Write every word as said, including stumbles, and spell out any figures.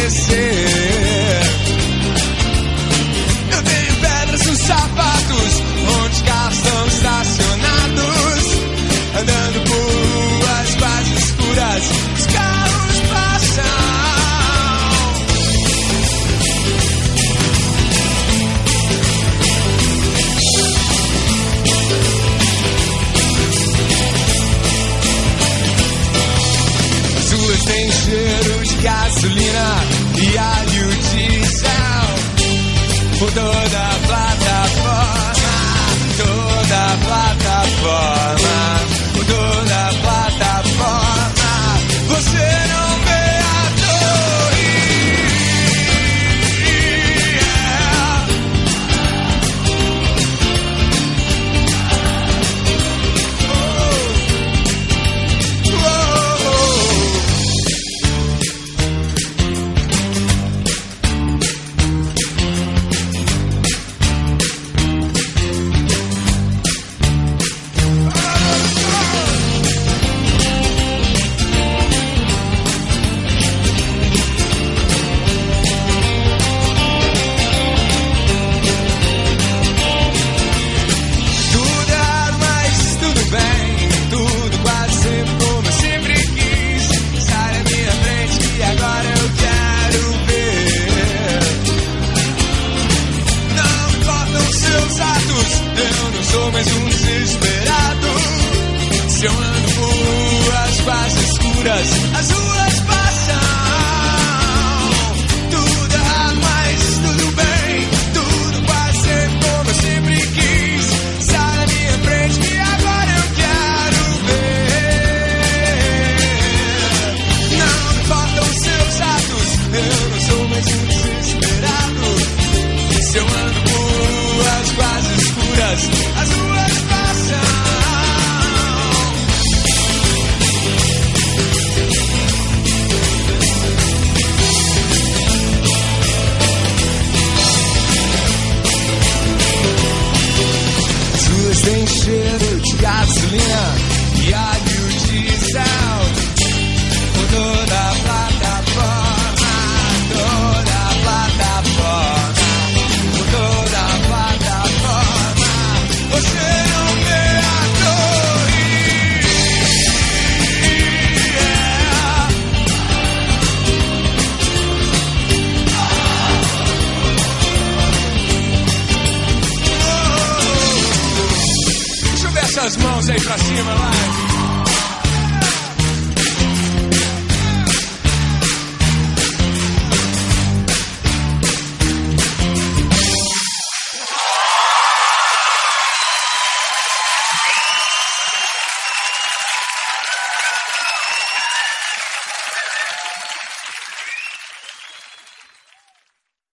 esquecer. Eu tenho pedras nos sapatos, onde os carros estão estacionados, andando por ruas quase escuras, os carros passam. As ruas têm cheiro de gasolina e alho diesel por toda a plataforma, toda a plataforma, por toda a plataforma. Você não vê a torre. Yeah. Oh. Oh. Tudo errado, mas tudo bem. Tudo quase sempre como eu sempre quis. Sai da minha frente que agora eu quero ver. Não importam seus atos, eu não sou mais um desesperado. Se eu ando por ruas quase escuras, as ruas passam. Tudo errado, mas tudo bem. Tudo quase sempre como eu sempre quis. Sai da minha frente que agora eu quero ver. Não importam seus atos, eu não sou mais um desesperado. Se eu ando por ruas quase escuras, as ruas passam. As ruas têm cheiro de gasolina e alho diesel por toda a plataforma, toda a plataforma, por toda a plataforma. Você não vê a torre. Yeah. Oh. Deixa eu ver essas mãos aí pra cima, vai.